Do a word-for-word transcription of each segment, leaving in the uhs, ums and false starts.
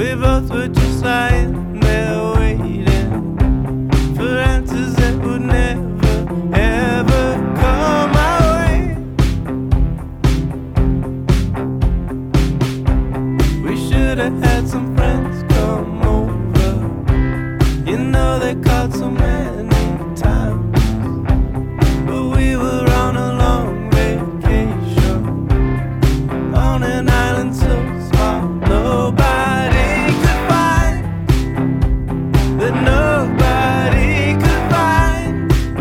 We both were just lying there waiting for answers that would never, ever come our way. We should have had some friends come over. You know they called so many times, but we were on a long vacation on an island so small nobody could find, that nobody could find.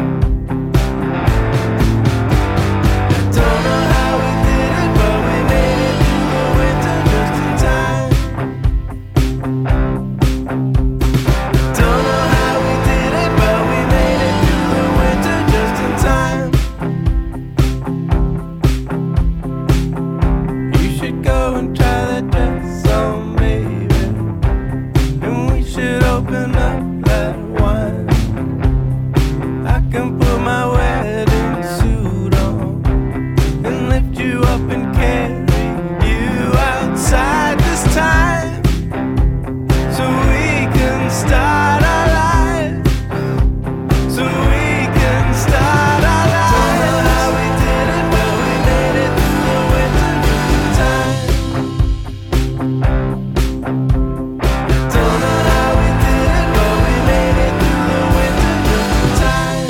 I don't know how we did it, but we made it through the winter just in time. Don't know how we did it, but we made it through the winter just in time. You should go and try that dress on, baby, and we should open up that wine. I can put my wedding suit on and lift you up and carry you outside this time, so we can start our lives, so we can start our lives. Don't know how we did it, but we made it through the winter just in time. Don't know how we did it, but we made it through the winter just in time.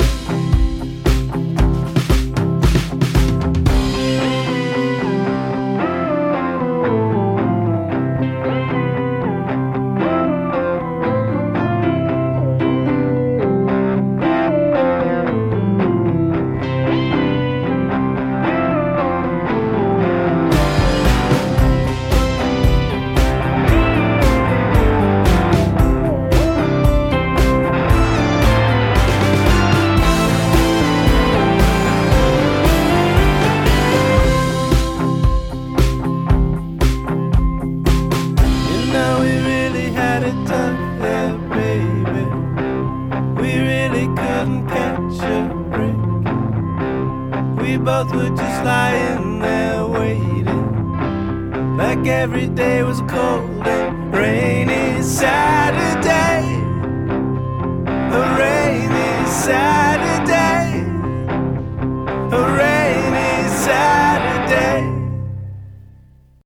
You know we really had it tough there, baby. We really couldn't catch a break. We both were just lying there waiting, like every day was cold and